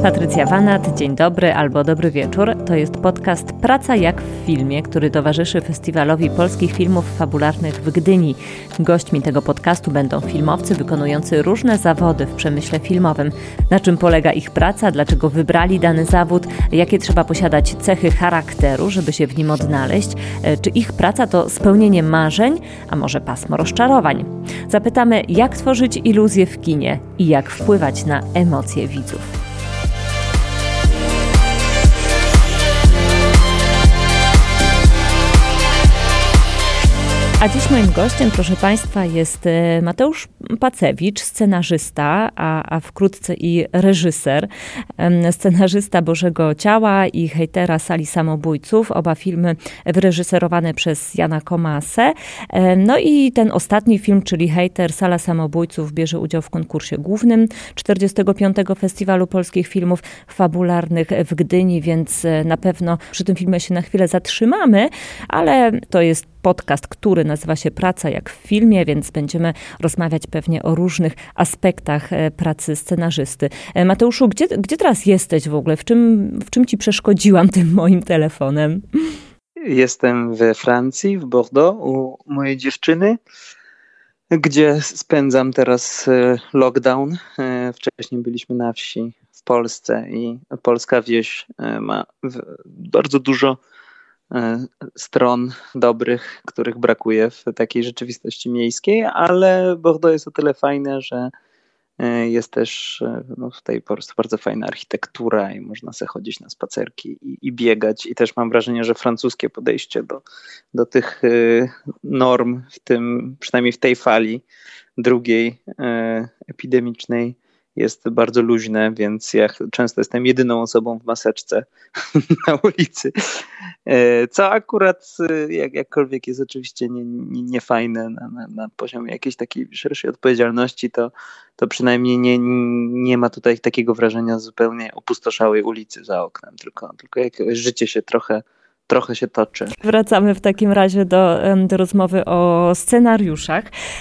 Patrycja Wanat, dzień dobry albo dobry wieczór. To jest podcast Praca jak w filmie, który towarzyszy Festiwalowi Polskich Filmów Fabularnych w Gdyni. Gośćmi tego podcastu będą filmowcy wykonujący różne zawody w przemyśle filmowym. Na czym polega ich praca, dlaczego wybrali dany zawód, jakie trzeba posiadać cechy charakteru, żeby się w nim odnaleźć, czy ich praca to spełnienie marzeń, a może pasmo rozczarowań. Zapytamy, jak tworzyć iluzję w kinie i jak wpływać na emocje widzów. A dziś moim gościem, proszę Państwa, jest Mateusz Pacewicz, scenarzysta, a wkrótce i reżyser. Scenarzysta Bożego Ciała i Hejtera Sali Samobójców. Oba filmy wyreżyserowane przez Jana Komasę. No i ten ostatni film, czyli Hejter Sala Samobójców, bierze udział w konkursie głównym 45. Festiwalu Polskich Filmów Fabularnych w Gdyni, więc na pewno przy tym filmie się na chwilę zatrzymamy, ale to jest podcast, który nazywa się Praca jak w filmie, więc będziemy rozmawiać pewnie o różnych aspektach pracy scenarzysty. Mateuszu, gdzie teraz jesteś w ogóle? W czym ci przeszkodziłam tym moim telefonem? Jestem we Francji, w Bordeaux, u mojej dziewczyny, gdzie spędzam teraz lockdown. Wcześniej byliśmy na wsi w Polsce i polska wieś ma bardzo dużo stron dobrych, których brakuje w takiej rzeczywistości miejskiej, ale Bordeaux jest o tyle fajne, że jest też tutaj po prostu bardzo fajna architektura i można sobie chodzić na spacerki i biegać. I też mam wrażenie, że francuskie podejście do tych norm, przynajmniej w tej fali drugiej epidemicznej, jest bardzo luźne, więc ja często jestem jedyną osobą w maseczce na ulicy. Co akurat jakkolwiek jest oczywiście niefajne na poziomie jakiejś takiej szerszej odpowiedzialności, to przynajmniej nie ma tutaj takiego wrażenia zupełnie opustoszałej ulicy za oknem, tylko jakieś życie się trochę się toczy. Wracamy w takim razie do rozmowy o scenariuszach,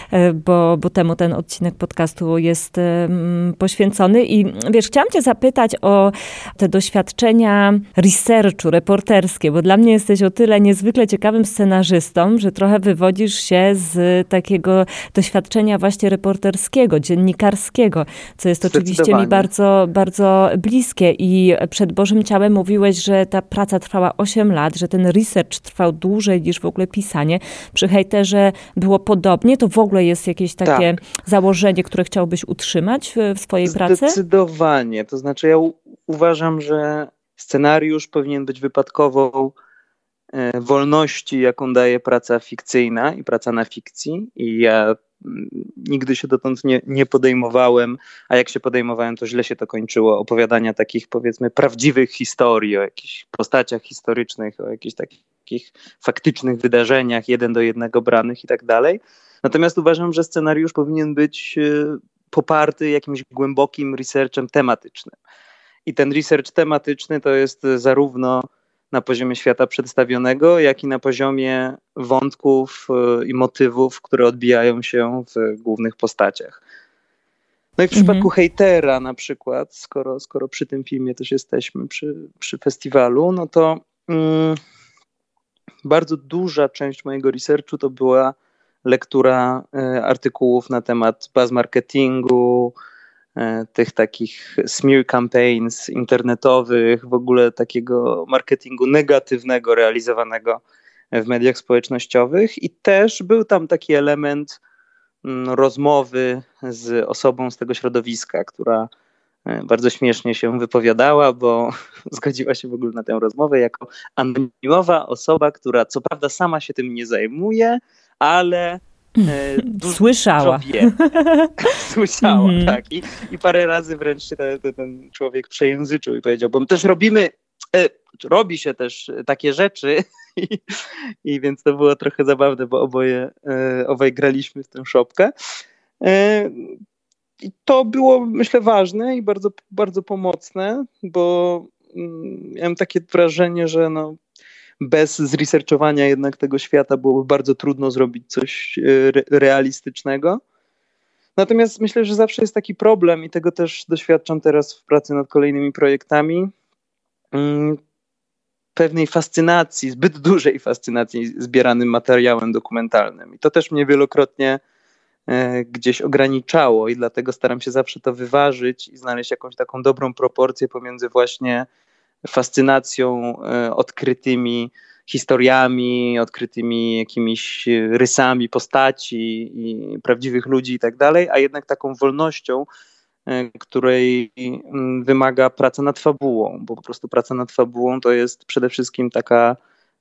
bo temu ten odcinek podcastu jest poświęcony. I wiesz, chciałam cię zapytać o te doświadczenia researchu, reporterskie, bo dla mnie jesteś o tyle niezwykle ciekawym scenarzystą, że trochę wywodzisz się z takiego doświadczenia właśnie reporterskiego, dziennikarskiego, co jest oczywiście mi bardzo, bardzo bliskie. I przed Bożym Ciałem mówiłeś, że ta praca trwała 8 lat, że ten research trwał dłużej niż w ogóle pisanie. Przy Hejterze było podobnie? To w ogóle jest jakieś takie założenie, które chciałbyś utrzymać w swojej pracy? Zdecydowanie. To znaczy ja uważam, że scenariusz powinien być wypadkową wolności, jaką daje praca fikcyjna i praca na fikcji. I ja nigdy się dotąd nie podejmowałem, a jak się podejmowałem, to źle się to kończyło, opowiadania takich, powiedzmy, prawdziwych historii, o jakichś postaciach historycznych, o jakichś takich faktycznych wydarzeniach, 1:1 branych i tak dalej. Natomiast uważam, że scenariusz powinien być poparty jakimś głębokim researchem tematycznym. I ten research tematyczny to jest zarówno na poziomie świata przedstawionego, jak i na poziomie wątków i motywów, które odbijają się w głównych postaciach. No i w przypadku Hejtera na przykład, skoro przy tym filmie też jesteśmy, przy festiwalu, no to bardzo duża część mojego researchu to była lektura artykułów na temat buzz marketingu, tych takich smear campaigns internetowych, w ogóle takiego marketingu negatywnego realizowanego w mediach społecznościowych. I też był tam taki element rozmowy z osobą z tego środowiska, która bardzo śmiesznie się wypowiadała, bo zgodziła się w ogóle na tę rozmowę jako anonimowa osoba, która co prawda sama się tym nie zajmuje, ale słyszała. Słyszała, tak. I parę razy wręcz się ten człowiek przejęzyczył i powiedział, bo my też robi się też takie rzeczy i więc to było trochę zabawne, bo obaj graliśmy w tę szopkę. I to było, myślę, ważne i bardzo, bardzo pomocne, bo miałem takie wrażenie, że bez zresearchowania jednak tego świata byłoby bardzo trudno zrobić coś realistycznego. Natomiast myślę, że zawsze jest taki problem i tego też doświadczam teraz w pracy nad kolejnymi projektami, pewnej fascynacji, zbyt dużej fascynacji zbieranym materiałem dokumentalnym. I to też mnie wielokrotnie gdzieś ograniczało i dlatego staram się zawsze to wyważyć i znaleźć jakąś taką dobrą proporcję pomiędzy właśnie fascynacją odkrytymi historiami, odkrytymi jakimiś rysami postaci i prawdziwych ludzi i tak dalej, a jednak taką wolnością, której wymaga praca nad fabułą, bo po prostu praca nad fabułą to jest przede wszystkim taka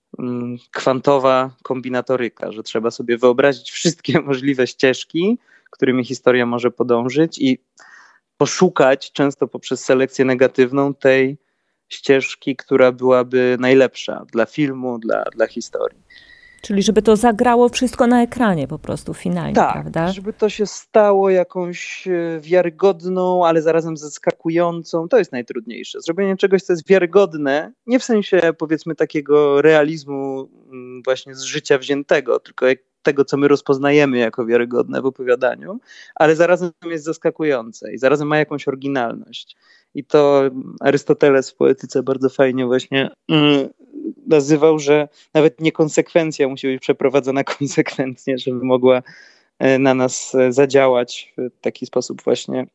kwantowa kombinatoryka, że trzeba sobie wyobrazić wszystkie możliwe ścieżki, którymi historia może podążyć i poszukać, często poprzez selekcję negatywną, tej ścieżki, która byłaby najlepsza dla filmu, dla historii. Czyli żeby to zagrało wszystko na ekranie po prostu finalnie, tak, prawda? Żeby to się stało jakąś wiarygodną, ale zarazem zaskakującą, to jest najtrudniejsze. Zrobienie czegoś, co jest wiarygodne, nie w sensie powiedzmy takiego realizmu właśnie z życia wziętego, tylko tego, co my rozpoznajemy jako wiarygodne w opowiadaniu, ale zarazem jest zaskakujące i zarazem ma jakąś oryginalność. I to Arystoteles w poetyce bardzo fajnie właśnie nazywał, że nawet niekonsekwencja musi być przeprowadzona konsekwentnie, żeby mogła na nas zadziałać w taki sposób właśnie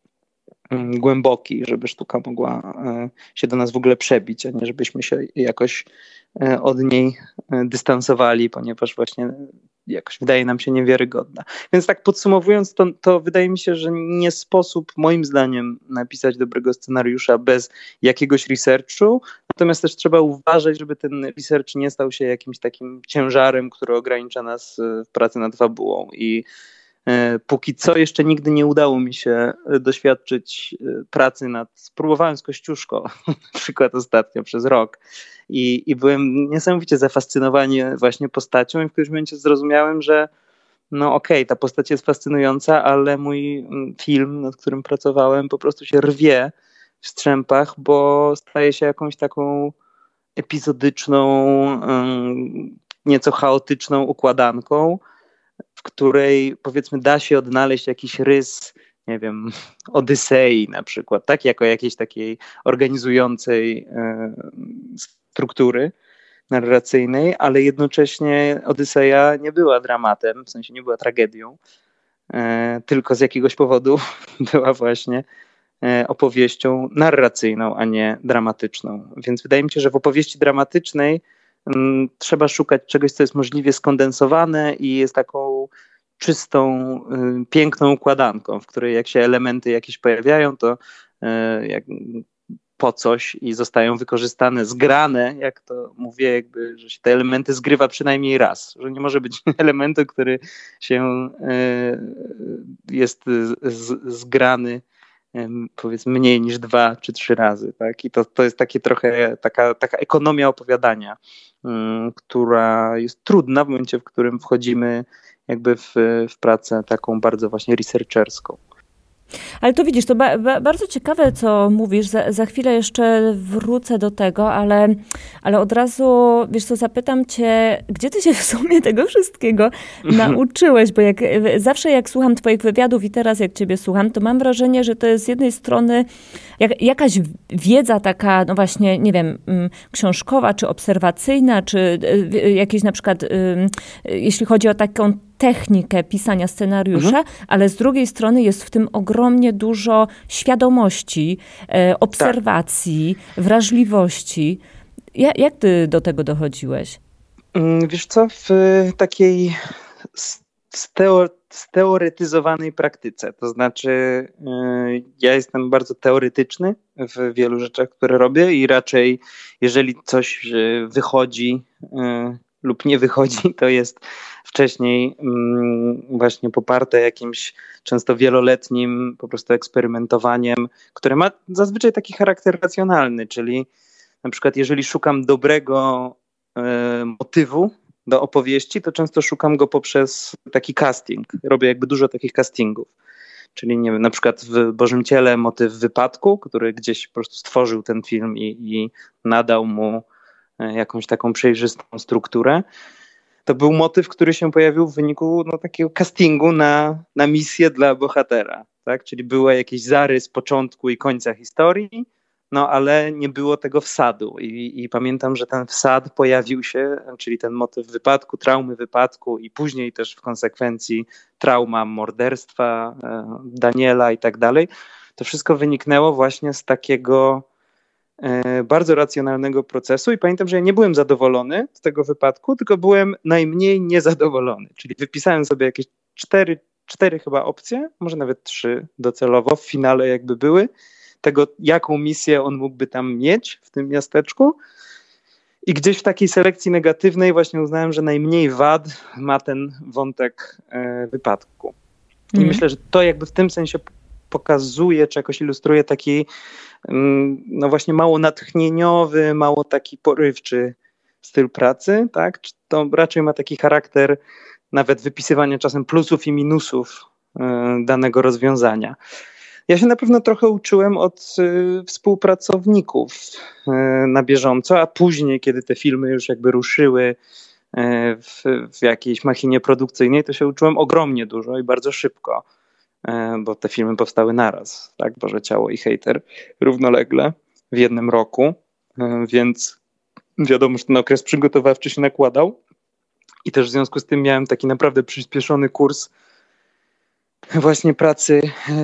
głęboki, żeby sztuka mogła się do nas w ogóle przebić, a nie żebyśmy się jakoś od niej dystansowali, ponieważ właśnie jakoś wydaje nam się niewiarygodna. Więc tak podsumowując, to wydaje mi się, że nie sposób moim zdaniem napisać dobrego scenariusza bez jakiegoś researchu, natomiast też trzeba uważać, żeby ten research nie stał się jakimś takim ciężarem, który ogranicza nas w pracy nad fabułą i póki co jeszcze nigdy nie udało mi się doświadczyć pracy spróbowałem z Kościuszko, na przykład ostatnio przez rok i byłem niesamowicie zafascynowany właśnie postacią i w którymś momencie zrozumiałem, że no okej, ta postać jest fascynująca, ale mój film, nad którym pracowałem, po prostu się rwie w strzępach, bo staje się jakąś taką epizodyczną, nieco chaotyczną układanką, w której powiedzmy da się odnaleźć jakiś rys, nie wiem, Odysei na przykład, tak? Jako jakiejś takiej organizującej struktury narracyjnej, ale jednocześnie Odyseja nie była dramatem, w sensie nie była tragedią, tylko z jakiegoś powodu była właśnie opowieścią narracyjną, a nie dramatyczną. Więc wydaje mi się, że w opowieści dramatycznej trzeba szukać czegoś, co jest możliwie skondensowane i jest taką czystą, piękną układanką, w której jak się elementy jakieś pojawiają, to jak po coś i zostają wykorzystane, zgrane, jak to mówię, jakby, że się te elementy zgrywa przynajmniej raz, że nie może być elementu, który się jest zgrany powiedzmy mniej niż 2 czy 3 razy, tak? I to jest takie trochę taka ekonomia opowiadania, która jest trudna w momencie, w którym wchodzimy jakby w pracę taką bardzo właśnie researcherską. Ale to widzisz, to bardzo ciekawe, co mówisz. Za chwilę jeszcze wrócę do tego, ale od razu, wiesz co, zapytam cię, gdzie ty się w sumie tego wszystkiego nauczyłeś? Bo zawsze jak słucham twoich wywiadów i teraz jak ciebie słucham, to mam wrażenie, że to jest z jednej strony jakaś wiedza taka, no właśnie, nie wiem, książkowa, czy obserwacyjna, czy jakieś na przykład, jeśli chodzi o taką technikę pisania scenariusza, ale z drugiej strony jest w tym ogromnie dużo świadomości, obserwacji, wrażliwości. Jak ty do tego dochodziłeś? Wiesz co, w takiej steoretyzowanej praktyce, to znaczy ja jestem bardzo teoretyczny w wielu rzeczach, które robię i raczej jeżeli coś wychodzi lub nie wychodzi, to jest wcześniej właśnie poparte jakimś często wieloletnim po prostu eksperymentowaniem, które ma zazwyczaj taki charakter racjonalny, czyli na przykład jeżeli szukam dobrego motywu do opowieści, to często szukam go poprzez taki casting. Robię jakby dużo takich castingów. Czyli nie wiem, na przykład w Bożym Ciele motyw wypadku, który gdzieś po prostu stworzył ten film i nadał mu jakąś taką przejrzystą strukturę. to był motyw, który się pojawił w wyniku takiego castingu na misję dla bohatera, tak? Czyli był jakiś zarys początku i końca historii, ale nie było tego wsadu i pamiętam, że ten wsad pojawił się, czyli ten motyw wypadku, traumy wypadku i później też w konsekwencji trauma morderstwa Daniela i tak dalej. To wszystko wyniknęło właśnie z takiego bardzo racjonalnego procesu i pamiętam, że ja nie byłem zadowolony z tego wypadku, tylko byłem najmniej niezadowolony, czyli wypisałem sobie jakieś cztery chyba opcje, może nawet 3 docelowo w finale jakby były, tego jaką misję on mógłby tam mieć w tym miasteczku i gdzieś w takiej selekcji negatywnej właśnie uznałem, że najmniej wad ma ten wątek wypadku. I myślę, że to jakby w tym sensie pokazuje, czy jakoś ilustruje taki właśnie mało natchnieniowy, mało taki porywczy styl pracy, tak? To raczej ma taki charakter nawet wypisywania czasem plusów i minusów danego rozwiązania. Ja się na pewno trochę uczyłem od współpracowników na bieżąco, a później, kiedy te filmy już jakby ruszyły w jakiejś machinie produkcyjnej, to się uczyłem ogromnie dużo i bardzo szybko, bo te filmy powstały naraz, tak? Boże Ciało i Hejter równolegle w jednym roku, więc wiadomo, że ten okres przygotowawczy się nakładał i też w związku z tym miałem taki naprawdę przyspieszony kurs właśnie pracy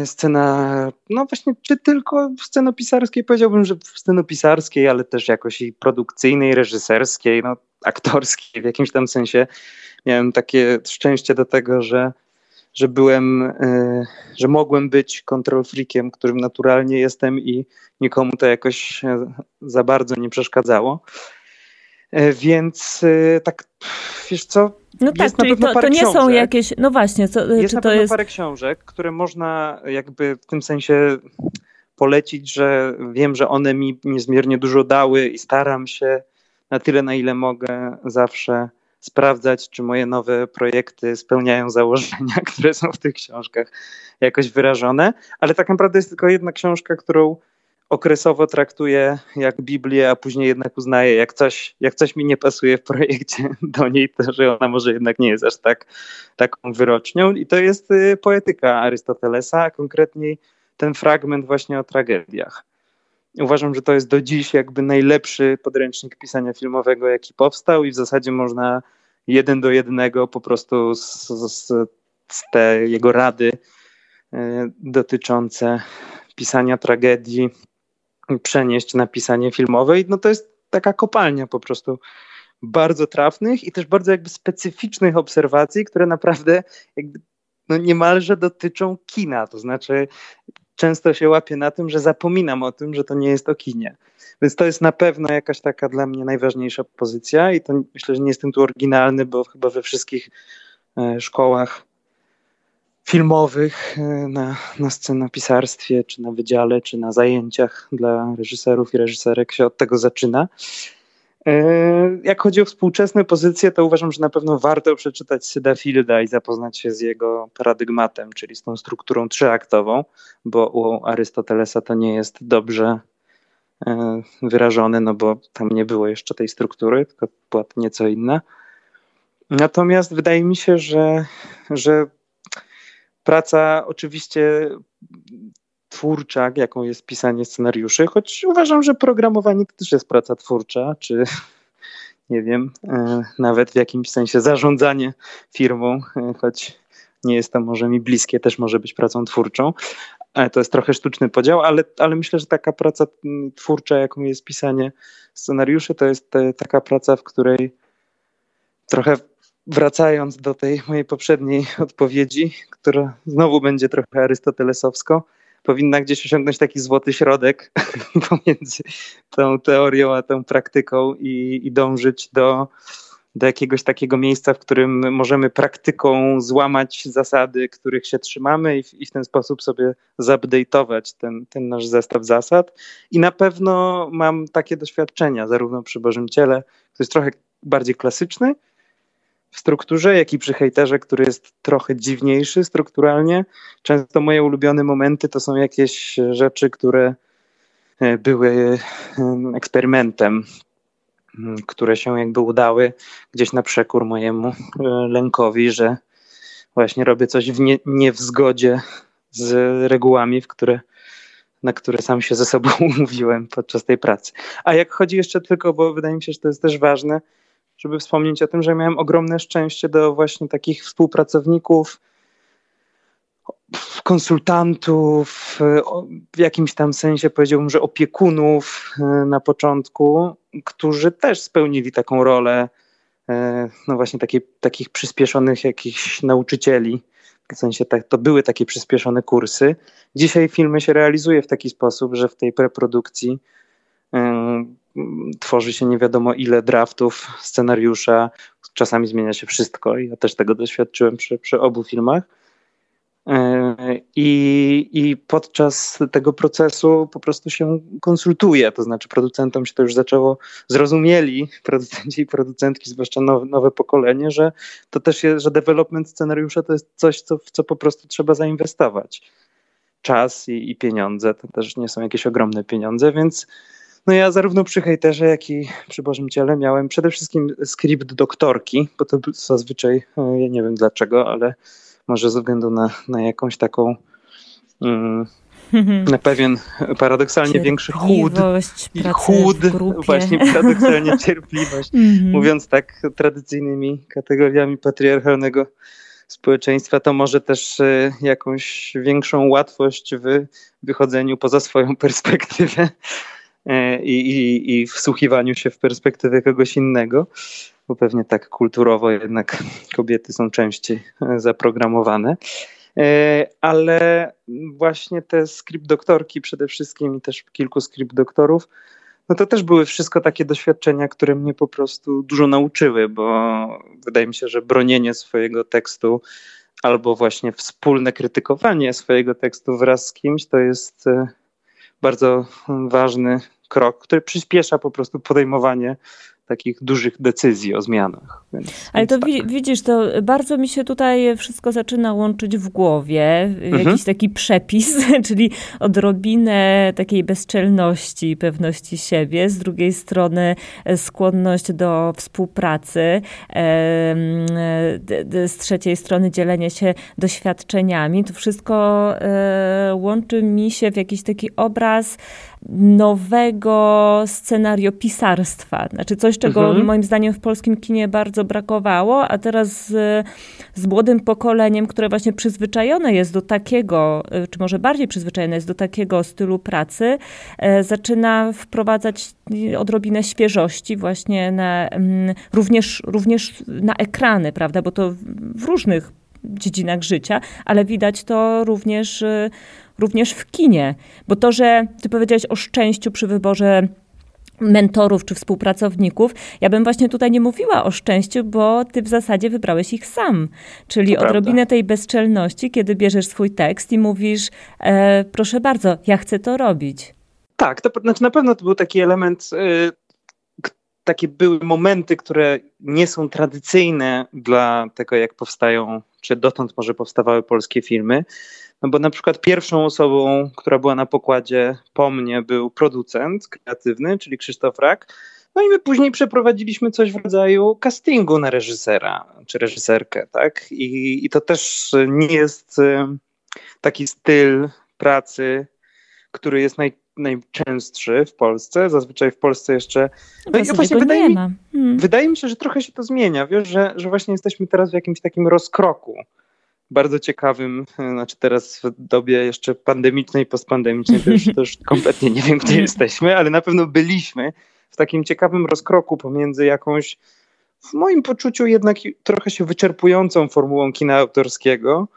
właśnie czy tylko scenopisarskiej, powiedziałbym, że scenopisarskiej, ale też jakoś i produkcyjnej, reżyserskiej, aktorskiej w jakimś tam sensie. Miałem takie szczęście do tego, że mogłem być control freakiem, którym naturalnie jestem i nikomu to jakoś za bardzo nie przeszkadzało. Więc tak, wiesz co, jest czyli to nie są jakieś, właśnie. Jest na pewno parę książek, które można jakby w tym sensie polecić, że wiem, że one mi niezmiernie dużo dały i staram się na tyle, na ile mogę zawsze sprawdzać, czy moje nowe projekty spełniają założenia, które są w tych książkach jakoś wyrażone, ale tak naprawdę jest tylko jedna książka, którą okresowo traktuję jak Biblię, a później jednak uznaję, jak coś mi nie pasuje w projekcie do niej, to że ona może jednak nie jest aż taką wyrocznią. I to jest Poetyka Arystotelesa, a konkretniej ten fragment właśnie o tragediach. Uważam, że to jest do dziś jakby najlepszy podręcznik pisania filmowego, jaki powstał i w zasadzie można 1:1 po prostu z te jego rady dotyczące pisania tragedii przenieść na pisanie filmowe. To jest taka kopalnia po prostu bardzo trafnych i też bardzo jakby specyficznych obserwacji, które naprawdę jakby niemalże dotyczą kina. To znaczy często się łapię na tym, że zapominam o tym, że to nie jest o kinie. Więc to jest na pewno jakaś taka dla mnie najważniejsza pozycja i to myślę, że nie jestem tu oryginalny, bo chyba we wszystkich szkołach filmowych na scenopisarstwie, czy na wydziale, czy na zajęciach dla reżyserów i reżyserek się od tego zaczyna. Jak chodzi o współczesne pozycje, to uważam, że na pewno warto przeczytać Syda Fielda i zapoznać się z jego paradygmatem, czyli z tą strukturą trzyaktową, bo u Arystotelesa to nie jest dobrze wyrażone, bo tam nie było jeszcze tej struktury, tylko była to nieco inna. Natomiast wydaje mi się, że praca oczywiście twórcza, jaką jest pisanie scenariuszy, choć uważam, że programowanie to też jest praca twórcza, czy nie wiem, nawet w jakimś sensie zarządzanie firmą, choć nie jest to może mi bliskie, też może być pracą twórczą. To jest trochę sztuczny podział, ale myślę, że taka praca twórcza, jaką jest pisanie scenariuszy, to jest taka praca, w której trochę wracając do tej mojej poprzedniej odpowiedzi, która znowu będzie trochę arystotelesowsko, powinna gdzieś osiągnąć taki złoty środek pomiędzy tą teorią a tą praktyką i dążyć do jakiegoś takiego miejsca, w którym możemy praktyką złamać zasady, których się trzymamy i w ten sposób sobie zupdate'ować ten nasz zestaw zasad. I na pewno mam takie doświadczenia, zarówno przy Bożym Ciele, który jest trochę bardziej klasyczny w strukturze, jak i przy Hejterze, który jest trochę dziwniejszy strukturalnie. Często moje ulubione momenty to są jakieś rzeczy, które były eksperymentem które się jakby udały gdzieś na przekór mojemu lękowi, że właśnie robię coś nie w zgodzie z regułami, na które sam się ze sobą umówiłem podczas tej pracy. A jak chodzi jeszcze tylko, bo wydaje mi się, że to jest też ważne, żeby wspomnieć o tym, że miałem ogromne szczęście do właśnie takich współpracowników, konsultantów, w jakimś tam sensie powiedziałbym, że opiekunów na początku, którzy też spełnili taką rolę no właśnie takich przyspieszonych jakichś nauczycieli. W sensie to były takie przyspieszone kursy. Dzisiaj filmy się realizuje w taki sposób, że w tej preprodukcji tworzy się nie wiadomo ile draftów scenariusza. Czasami zmienia się wszystko i ja też tego doświadczyłem przy obu filmach. I podczas tego procesu po prostu się konsultuje, to znaczy producentom się to już zaczęło, zrozumieli producenci i producentki, zwłaszcza nowe pokolenie, że to też jest, że development scenariusza to jest coś, w co po prostu trzeba zainwestować. Czas i pieniądze, to też nie są jakieś ogromne pieniądze, więc no ja zarówno przy Hejterze, jak i przy Bożym Ciele miałem przede wszystkim skrypt doktorki, bo to zazwyczaj, ja nie wiem dlaczego, ale może ze względu na jakąś taką, na pewien paradoksalnie większy chłód. Właśnie paradoksalnie cierpliwość. Mówiąc tak tradycyjnymi kategoriami patriarchalnego społeczeństwa, to może też jakąś większą łatwość w wychodzeniu poza swoją perspektywę i wsłuchiwaniu się w perspektywę kogoś innego. Bo pewnie tak kulturowo jednak kobiety są częściej zaprogramowane. Ale właśnie te skrypt doktorki przede wszystkim i też kilku skrypt doktorów, no to też były wszystko takie doświadczenia, które mnie po prostu dużo nauczyły, bo wydaje mi się, że bronienie swojego tekstu albo właśnie wspólne krytykowanie swojego tekstu wraz z kimś to jest bardzo ważny krok, który przyspiesza po prostu podejmowanie takich dużych decyzji o zmianach. Ale to widzisz, to bardzo mi się tutaj wszystko zaczyna łączyć w głowie. Jakiś taki przepis, czyli odrobinę takiej bezczelności, pewności siebie. Z drugiej strony skłonność do współpracy. Z trzeciej strony dzielenie się doświadczeniami. To wszystko łączy mi się w jakiś taki obraz nowego scenariopisarstwa. Znaczy coś, czego moim zdaniem w polskim kinie bardzo brakowało, a teraz z młodym pokoleniem, które właśnie przyzwyczajone jest do takiego, czy może bardziej przyzwyczajone jest do takiego stylu pracy, zaczyna wprowadzać odrobinę świeżości właśnie również na ekrany, prawda? Bo to w różnych dziedzinach życia, ale widać to również w kinie. Bo to, że ty powiedziałeś o szczęściu przy wyborze mentorów czy współpracowników, ja bym właśnie tutaj nie mówiła o szczęściu, bo ty w zasadzie wybrałeś ich sam. Czyli odrobinę tej bezczelności, kiedy bierzesz swój tekst i mówisz, proszę bardzo, ja chcę to robić. Tak, to znaczy na pewno to był taki element, takie były momenty, które nie są tradycyjne dla tego, jak powstają, czy dotąd może powstawały polskie filmy. No bo na przykład pierwszą osobą, która była na pokładzie po mnie, był producent kreatywny, czyli Krzysztof Rak. No i my później przeprowadziliśmy coś w rodzaju castingu na reżysera czy reżyserkę, tak? I to też nie jest taki styl pracy, który jest najczęstszy w Polsce. Zazwyczaj w Polsce jeszcze... No i właśnie wydaje mi się, że trochę się to zmienia, wiesz, że właśnie jesteśmy teraz w jakimś takim rozkroku. Bardzo ciekawym, znaczy teraz w dobie jeszcze pandemicznej, postpandemicznej, to już kompletnie nie wiem, gdzie jesteśmy, ale na pewno byliśmy w takim ciekawym rozkroku pomiędzy jakąś, w moim poczuciu jednak trochę się wyczerpującą formułą kina autorskiego,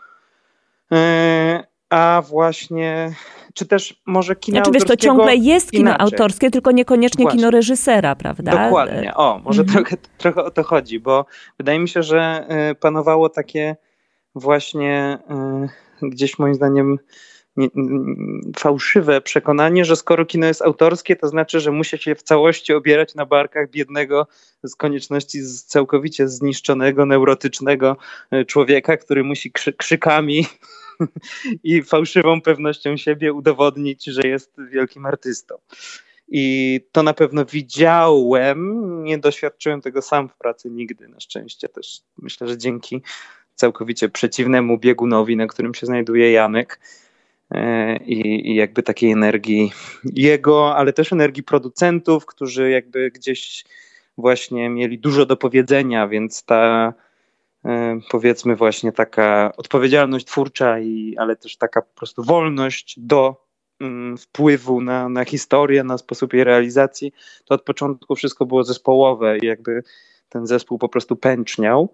a właśnie, czy też może kina autorskiego to ciągle jest kino inaczej. Autorskie, tylko niekoniecznie właśnie. Kino reżysera, prawda? Dokładnie, może trochę o to chodzi, bo wydaje mi się, że panowało takie właśnie gdzieś moim zdaniem fałszywe przekonanie, że skoro kino jest autorskie, to znaczy, że musi się w całości obierać na barkach biednego z konieczności całkowicie zniszczonego, neurotycznego człowieka, który musi krzykami i fałszywą pewnością siebie udowodnić, że jest wielkim artystą. I to na pewno widziałem, nie doświadczyłem tego sam w pracy nigdy, na szczęście też. Myślę, że dzięki całkowicie przeciwnemu biegunowi, na którym się znajduje Janek, i jakby takiej energii jego, ale też energii producentów, którzy jakby gdzieś właśnie mieli dużo do powiedzenia, więc ta powiedzmy właśnie taka odpowiedzialność twórcza, ale też taka po prostu wolność do wpływu na historię, na sposób jej realizacji, to od początku wszystko było zespołowe i jakby ten zespół po prostu pęczniał,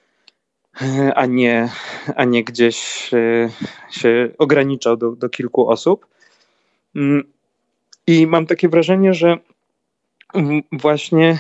a nie gdzieś się ograniczał do kilku osób. I mam takie wrażenie, że właśnie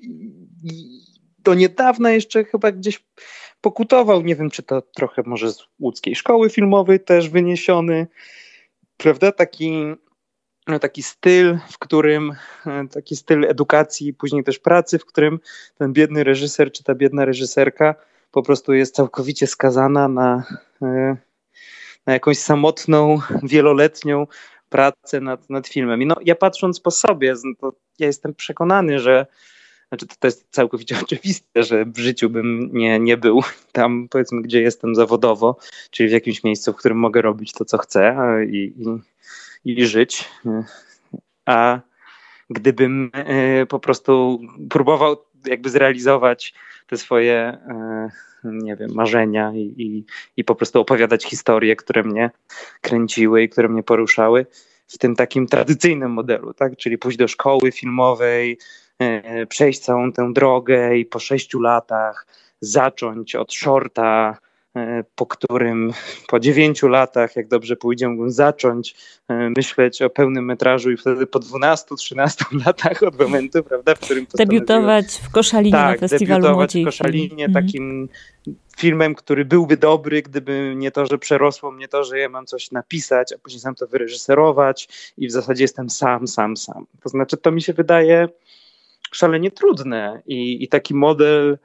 do niedawna jeszcze chyba gdzieś pokutował, nie wiem, czy to trochę może z łódzkiej szkoły filmowej też wyniesiony, prawda, taki styl, taki styl edukacji, później też pracy, w którym ten biedny reżyser czy ta biedna reżyserka po prostu jest całkowicie skazana na jakąś samotną, wieloletnią pracę nad filmem. I no, ja patrząc po sobie, to ja jestem przekonany, że to jest całkowicie oczywiste, że w życiu bym nie był tam, powiedzmy, gdzie jestem zawodowo, czyli w jakimś miejscu, w którym mogę robić to, co chcę i żyć. A gdybym po prostu próbował jakby zrealizować te swoje, nie wiem, marzenia i po prostu opowiadać historie, które mnie kręciły i które mnie poruszały w tym takim tradycyjnym modelu, tak? Czyli pójść do szkoły filmowej, przejść całą tę drogę i po 6 latach zacząć od shorta, po którym po 9 latach, jak dobrze pójdzie, mógłbym zacząć myśleć o pełnym metrażu i wtedy po 12-13 latach od momentu, prawda, w którym debiutować w Koszalinie na festiwalu Młodzieji. W Koszalinie, takim filmem, który byłby dobry, gdyby nie to, że przerosło mnie to, że ja mam coś napisać, a później sam to wyreżyserować i w zasadzie jestem sam. To znaczy, to mi się wydaje szalenie trudne i taki model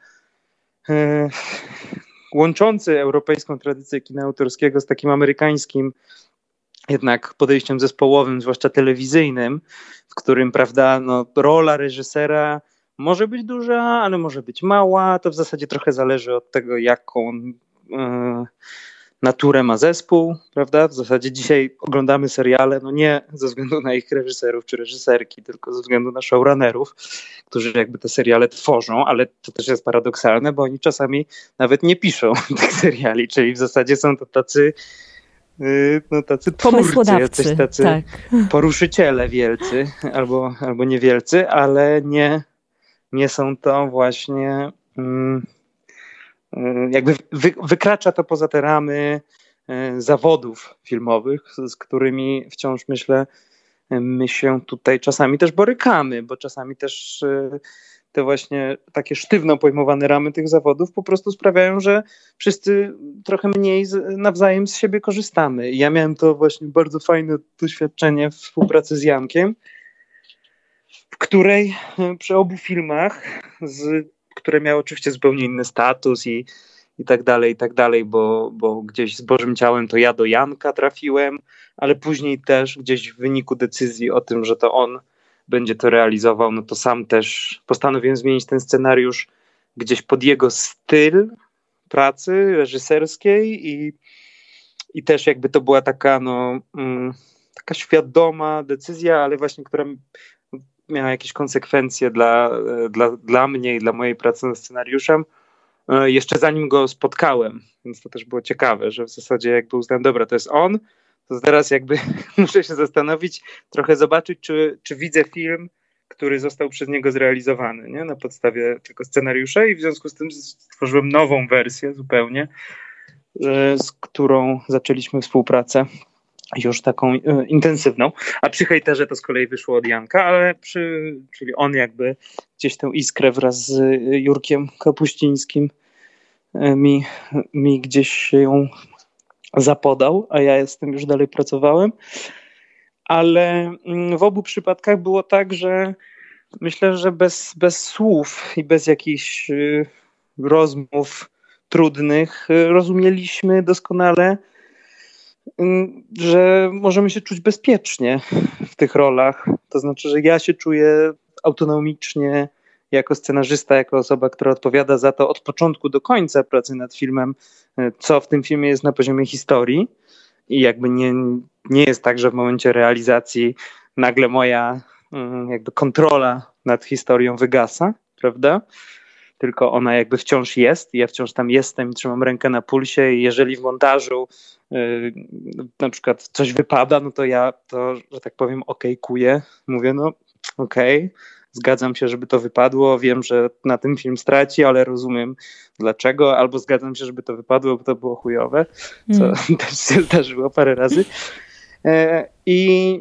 łączący europejską tradycję kina autorskiego z takim amerykańskim jednak podejściem zespołowym, zwłaszcza telewizyjnym, w którym, prawda, no, rola reżysera może być duża, ale może być mała. To w zasadzie trochę zależy od tego, jaką naturę ma zespół, prawda? W zasadzie dzisiaj oglądamy seriale, no nie ze względu na ich reżyserów czy reżyserki, tylko ze względu na showrunnerów, którzy jakby te seriale tworzą, ale to też jest paradoksalne, bo oni czasami nawet nie piszą tych seriali, czyli w zasadzie są to tacy twórcy, jacyś tacy tak. Poruszyciele wielcy albo niewielcy, ale nie są to właśnie jakby wykracza to poza te ramy zawodów filmowych, z którymi wciąż myślę, my się tutaj czasami też borykamy, bo czasami też te właśnie takie sztywno pojmowane ramy tych zawodów po prostu sprawiają, że wszyscy trochę mniej nawzajem z siebie korzystamy. I ja miałem to właśnie bardzo fajne doświadczenie w współpracy z Jankiem, w której przy obu filmach, które miały oczywiście zupełnie inny status i tak dalej, bo gdzieś z Bożym Ciałem to ja do Janka trafiłem, ale później też gdzieś w wyniku decyzji o tym, że to on będzie to realizował, no to sam też postanowiłem zmienić ten scenariusz gdzieś pod jego styl pracy reżyserskiej i też jakby to była taka taka świadoma decyzja, ale właśnie która miała jakieś konsekwencje dla mnie i dla mojej pracy nad scenariuszem, jeszcze zanim go spotkałem, więc to też było ciekawe, że w zasadzie jakby uznałem, dobra, to jest on, to teraz jakby muszę się zastanowić, trochę zobaczyć, czy widzę film, który został przez niego zrealizowany, nie? Na podstawie tego scenariusza i w związku z tym stworzyłem nową wersję zupełnie, z którą zaczęliśmy współpracę już taką intensywną, a przy Hejterze to z kolei wyszło od Janka, ale czyli on jakby gdzieś tę iskrę wraz z Jurkiem Kapuścińskim mi gdzieś się ją zapodał, a ja z tym już dalej pracowałem, ale w obu przypadkach było tak, że myślę, że bez słów i bez jakichś rozmów trudnych rozumieliśmy doskonale, że możemy się czuć bezpiecznie w tych rolach, To znaczy, że ja się czuję autonomicznie jako scenarzysta, jako osoba, która odpowiada za to od początku do końca pracy nad filmem, co w tym filmie jest na poziomie historii. I jakby nie jest tak, że w momencie realizacji nagle moja jakby kontrola nad historią wygasa, prawda? Tylko ona jakby wciąż jest i ja wciąż tam jestem i trzymam rękę na pulsie i jeżeli w montażu na przykład coś wypada, no to ja to, że tak powiem, okejkuję. Mówię, no okej, zgadzam się, żeby to wypadło, wiem, że na tym film straci, ale rozumiem dlaczego, albo zgadzam się, żeby to wypadło, bo to było chujowe, co też się zdarzyło parę razy. I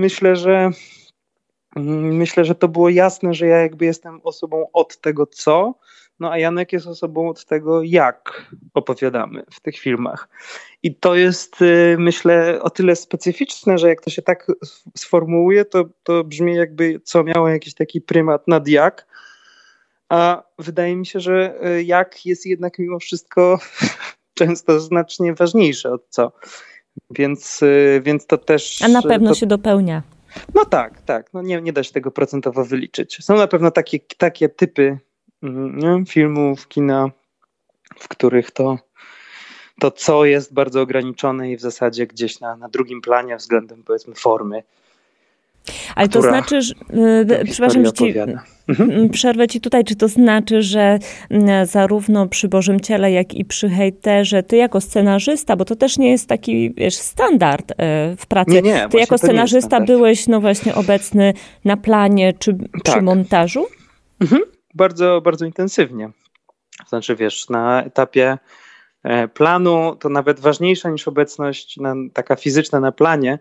myślę, że to było jasne, że ja jakby jestem osobą od tego co, no a Janek jest osobą od tego jak opowiadamy w tych filmach. I to jest, myślę, o tyle specyficzne, że jak to się tak sformułuje, to brzmi jakby co miało jakiś taki prymat nad jak, a wydaje mi się, że jak jest jednak mimo wszystko często znacznie ważniejsze od co. Więc to też... A na pewno się dopełnia. No tak. No nie da się tego procentowo wyliczyć. Są na pewno takie typy filmów, kina, w których to co jest bardzo ograniczone i w zasadzie gdzieś na drugim planie względem powiedzmy formy. Ale to znaczy, że, przepraszam, że ci przerwę ci tutaj, czy to znaczy, że zarówno przy Bożym Ciele, jak i przy Hejterze, ty jako scenarzysta, bo to też nie jest taki, wiesz, standard w pracy. Nie, ty jako scenarzysta byłeś, no właśnie, obecny na planie czy przy montażu? Bardzo, bardzo intensywnie. Znaczy, wiesz, na etapie planu to nawet ważniejsza niż obecność taka fizyczna na planie,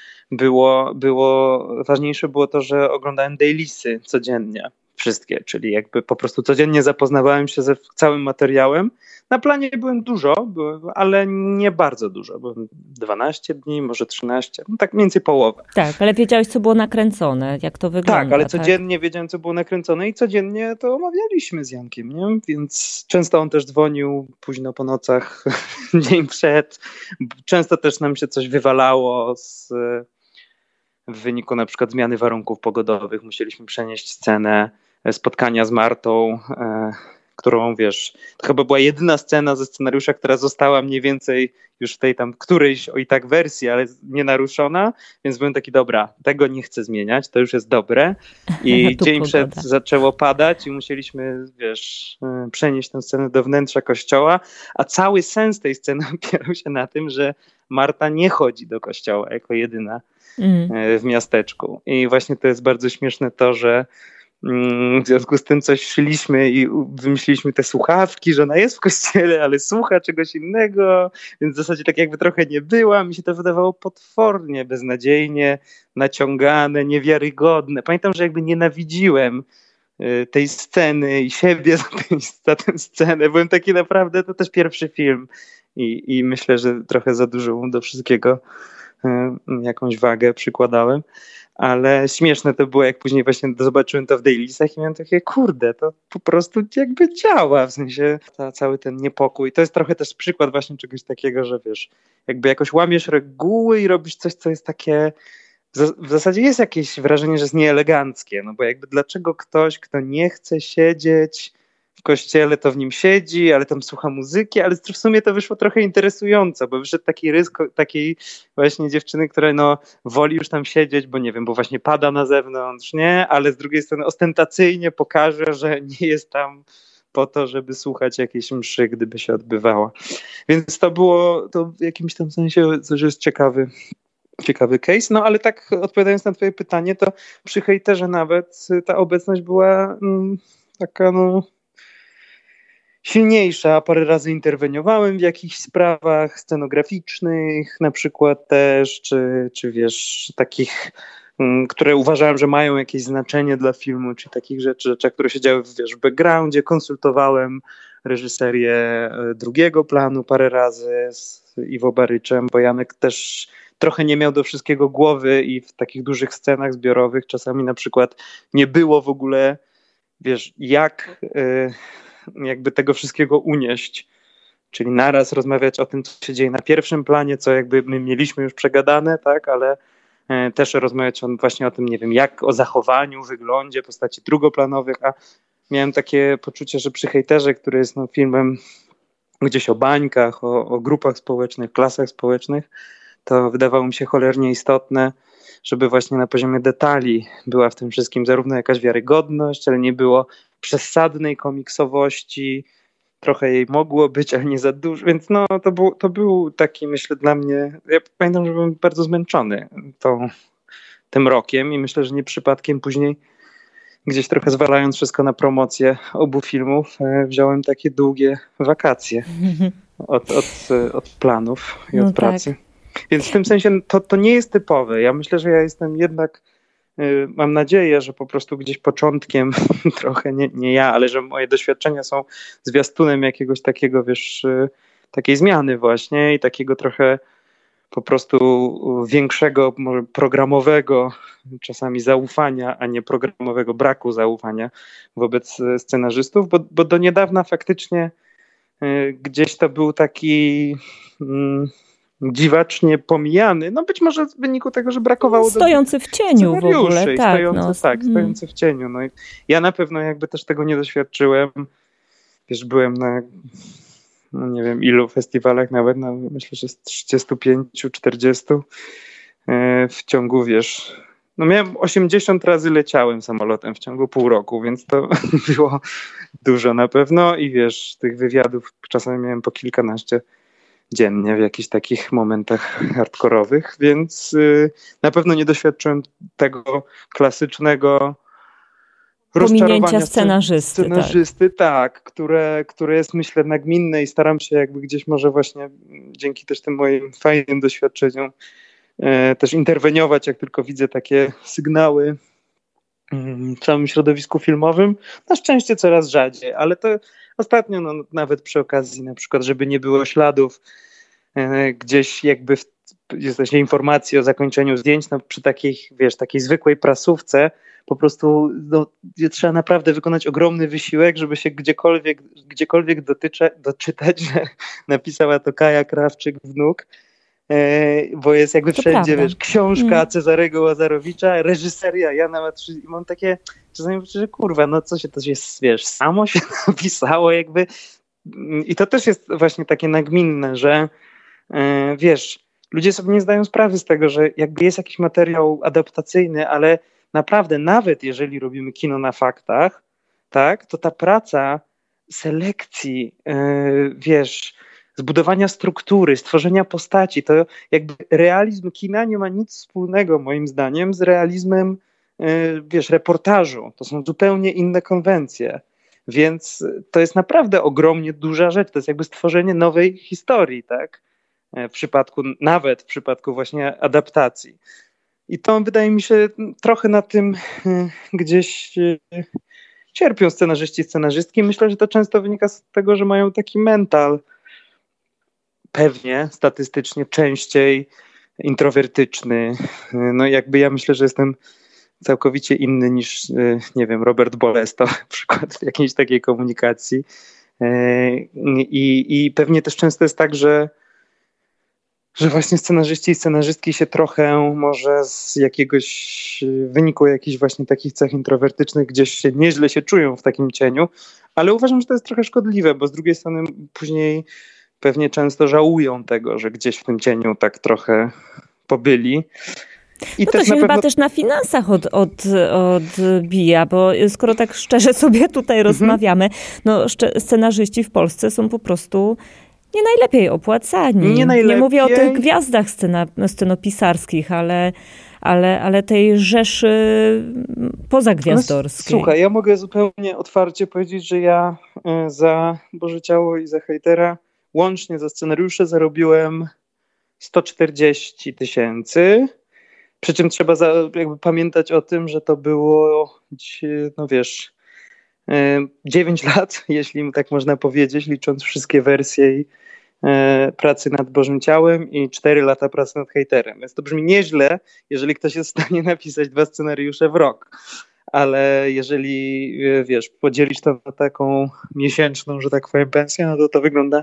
ważniejsze było to, że oglądałem dailiesy codziennie, wszystkie, czyli jakby po prostu codziennie zapoznawałem się ze całym materiałem. Na planie byłem dużo, ale nie bardzo dużo, byłem 12 dni, może 13, no tak mniej więcej połowę. Tak, ale wiedziałeś, co było nakręcone, jak to wygląda. Tak, ale codziennie wiedziałem, co było nakręcone i codziennie to omawialiśmy z Jankiem, nie? Więc często on też dzwonił późno po nocach, dzień przed. Często też nam się coś wywalało w wyniku na przykład zmiany warunków pogodowych. Musieliśmy przenieść scenę spotkania z Martą, którą, wiesz, to chyba była jedyna scena ze scenariusza, która została mniej więcej już w tej tam którejś o i tak wersji, ale nie naruszona, więc byłem taki, dobra, tego nie chcę zmieniać, to już jest dobre. I dzień przed zaczęło padać i musieliśmy, wiesz, przenieść tę scenę do wnętrza kościoła, a cały sens tej sceny opierał się na tym, że Marta nie chodzi do kościoła jako jedyna w miasteczku. I właśnie to jest bardzo śmieszne to, że w związku z tym coś szliśmy i wymyśliliśmy te słuchawki, że ona jest w kościele, ale słucha czegoś innego, więc w zasadzie tak jakby trochę nie była. Mi się to wydawało potwornie, beznadziejnie, naciągane, niewiarygodne. Pamiętam, że jakby nienawidziłem tej sceny i siebie za tę scenę. Byłem taki naprawdę, to też pierwszy film i myślę, że trochę za dużo do wszystkiego jakąś wagę przykładałem. Ale śmieszne to było, jak później właśnie zobaczyłem to w dailiesach i miałem takie, kurde, to po prostu jakby działa, w sensie cały ten niepokój. To jest trochę też przykład właśnie czegoś takiego, że wiesz, jakby jakoś łamiesz reguły i robisz coś, co jest takie, w zasadzie jest jakieś wrażenie, że jest nieeleganckie, no bo jakby dlaczego ktoś, kto nie chce siedzieć w kościele, to w nim siedzi, ale tam słucha muzyki, ale w sumie to wyszło trochę interesująco, bo wyszedł taki rys takiej właśnie dziewczyny, która no woli już tam siedzieć, bo nie wiem, bo właśnie pada na zewnątrz, nie? Ale z drugiej strony ostentacyjnie pokaże, że nie jest tam po to, żeby słuchać jakiejś mszy, gdyby się odbywała. Więc to było to w jakimś tam sensie, że jest ciekawy case, no ale tak odpowiadając na twoje pytanie, to przy Hejterze nawet ta obecność była taka no silniejsza. Parę razy interweniowałem w jakichś sprawach scenograficznych na przykład też, czy wiesz, takich, które uważałem, że mają jakieś znaczenie dla filmu, czy takich rzeczy, które się działy wiesz, w backgroundzie. Konsultowałem reżyserię drugiego planu parę razy z Iwo Baryczem, bo Janek też trochę nie miał do wszystkiego głowy i w takich dużych scenach zbiorowych czasami na przykład nie było w ogóle, wiesz, jakby tego wszystkiego unieść. Czyli naraz rozmawiać o tym, co się dzieje na pierwszym planie, co jakby my mieliśmy już przegadane, tak, też rozmawiać właśnie o tym, nie wiem, jak o zachowaniu, wyglądzie postaci drugoplanowych, a miałem takie poczucie, że przy Hejterze, który jest filmem gdzieś o bańkach, o grupach społecznych, klasach społecznych, to wydawało mi się cholernie istotne, żeby właśnie na poziomie detali była w tym wszystkim zarówno jakaś wiarygodność, ale nie było przesadnej komiksowości, trochę jej mogło być, ale nie za dużo, więc to był taki, myślę, dla mnie, ja pamiętam, że byłem bardzo zmęczony tym rokiem i myślę, że nie przypadkiem później gdzieś trochę zwalając wszystko na promocję obu filmów, wziąłem takie długie wakacje od planów i od pracy. Tak. Więc w tym sensie to nie jest typowe. Ja myślę, że ja jestem jednak, mam nadzieję, że po prostu gdzieś początkiem, trochę nie ja, ale że moje doświadczenia są zwiastunem jakiegoś takiego, takiej zmiany właśnie i takiego trochę po prostu większego, może programowego czasami zaufania, a nie programowego braku zaufania wobec scenarzystów, bo do niedawna faktycznie gdzieś to był taki dziwacznie pomijany, być może w wyniku tego, że brakowało stojący w cieniu w ogóle, tak. Stojący w cieniu. No i ja na pewno jakby też tego nie doświadczyłem. Wiesz, byłem na nie wiem ilu festiwalach nawet, myślę, że z 35, 40 w ciągu, miałem 80 razy leciałem samolotem w ciągu pół roku, więc to było dużo na pewno i tych wywiadów czasami miałem po kilkanaście dziennie w jakichś takich momentach hardkorowych, więc na pewno nie doświadczyłem tego klasycznego pominięcia scenarzysty, tak, które jest, myślę, nagminne i staram się jakby gdzieś może właśnie dzięki też tym moim fajnym doświadczeniom też interweniować, jak tylko widzę takie sygnały w całym środowisku filmowym. Na szczęście coraz rzadziej, ale to ostatnio nawet przy okazji na przykład, żeby nie było śladów gdzieś jakby jest informacji o zakończeniu zdjęć, przy takiej zwykłej prasówce po prostu trzeba naprawdę wykonać ogromny wysiłek, żeby się gdziekolwiek doczytać, że napisała to Kaja Krawczyk wnuk, bo jest jakby to wszędzie, książka Cezarego Łazarowicza, reżyseria Jana Matrzy i mam takie czasami poczucie, że kurwa, co się to jest, samo się napisało jakby i to też jest właśnie takie nagminne, że ludzie sobie nie zdają sprawy z tego, że jakby jest jakiś materiał adaptacyjny, ale naprawdę, nawet jeżeli robimy kino na faktach, tak, to ta praca selekcji, zbudowania struktury, stworzenia postaci, to jakby realizm kina nie ma nic wspólnego moim zdaniem z realizmem, reportażu. To są zupełnie inne konwencje. Więc to jest naprawdę ogromnie duża rzecz. To jest jakby stworzenie nowej historii, tak? Nawet w przypadku właśnie adaptacji. I to wydaje mi się trochę na tym gdzieś cierpią scenarzyści i scenarzystki. Myślę, że to często wynika z tego, że mają taki mental pewnie statystycznie częściej introwertyczny. Jakby ja myślę, że jestem całkowicie inny niż, nie wiem, Robert Bolesto na przykład w jakiejś takiej komunikacji. I pewnie też często jest tak, że właśnie scenarzyści i scenarzystki się trochę może z jakiegoś wyniku jakichś właśnie takich cech introwertycznych gdzieś nieźle się czują w takim cieniu, ale uważam, że to jest trochę szkodliwe, bo z drugiej strony później pewnie często żałują tego, że gdzieś w tym cieniu tak trochę pobyli. I to się chyba też na finansach odbija, bo skoro tak szczerze sobie tutaj rozmawiamy, scenarzyści w Polsce są po prostu nie najlepiej opłacani. Nie mówię o tych gwiazdach scenopisarskich, ale tej rzeszy pozagwiazdorskiej. Słuchaj, ja mogę zupełnie otwarcie powiedzieć, że ja za Boże Ciało i za Hejtera łącznie za scenariusze zarobiłem 140 000. Przy czym trzeba jakby pamiętać o tym, że to było 9 lat, jeśli tak można powiedzieć, licząc wszystkie wersje pracy nad Bożym Ciałem i 4 lata pracy nad Hejterem. Więc to brzmi nieźle, jeżeli ktoś jest w stanie napisać 2 scenariusze w rok. Ale jeżeli, podzielić to na taką miesięczną, że tak powiem, pensję, to wygląda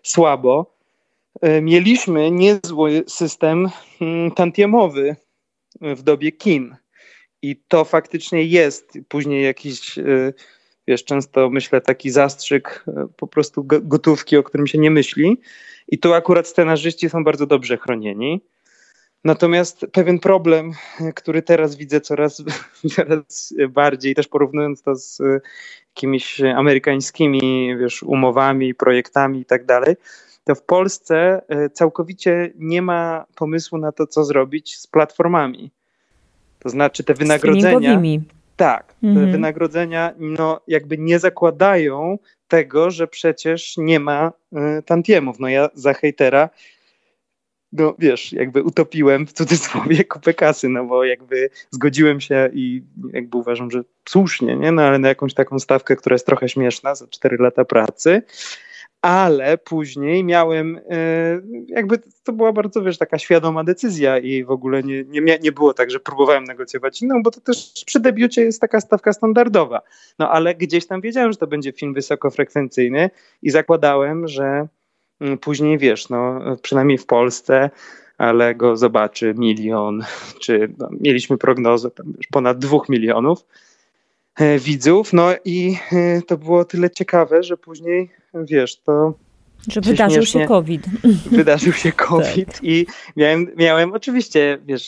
słabo. Mieliśmy niezły system tantiemowy, w dobie kin. I to faktycznie jest później jakiś, wiesz, często myślę taki zastrzyk po prostu gotówki, o którym się nie myśli. I tu akurat scenarzyści są bardzo dobrze chronieni. Natomiast pewien problem, który teraz widzę coraz bardziej, też porównując to z jakimiś amerykańskimi, wiesz, umowami, projektami i tak dalej, to w Polsce całkowicie nie ma pomysłu na to, co zrobić z platformami. To znaczy te wynagrodzenia, tak, te wynagrodzenia no jakby nie zakładają tego, że przecież nie ma tantiemów. No ja za hejtera, no wiesz, jakby utopiłem w cudzysłowie kupę kasy, no bo jakby zgodziłem się i jakby uważam, że słusznie, nie? No ale na jakąś taką stawkę, która jest trochę śmieszna za 4 lata pracy. Ale później miałem, jakby to była bardzo, wiesz, taka świadoma decyzja i w ogóle nie było tak, że próbowałem negocjować inną, bo to też przy debiucie jest taka stawka standardowa. No ale gdzieś tam wiedziałem, że to będzie film wysokofrekwencyjny i zakładałem, że później, wiesz, no przynajmniej w Polsce, ale go zobaczy 1 milion, czy no, mieliśmy prognozę tam, wiesz, ponad 2 milionów widzów, no i to było tyle ciekawe, że później, wiesz, to że wydarzył się COVID. Wydarzył się COVID tak. I miałem oczywiście, wiesz,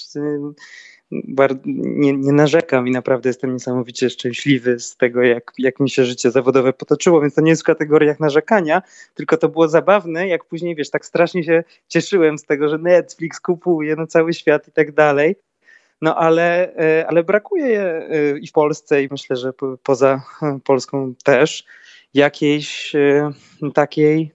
nie narzekam i naprawdę jestem niesamowicie szczęśliwy z tego, jak mi się życie zawodowe potoczyło, więc to nie jest w kategoriach narzekania, tylko to było zabawne, jak później, wiesz, tak strasznie się cieszyłem z tego, że Netflix kupuje na cały świat i tak dalej. No ale brakuje i w Polsce i myślę, że poza Polską też jakiejś takiej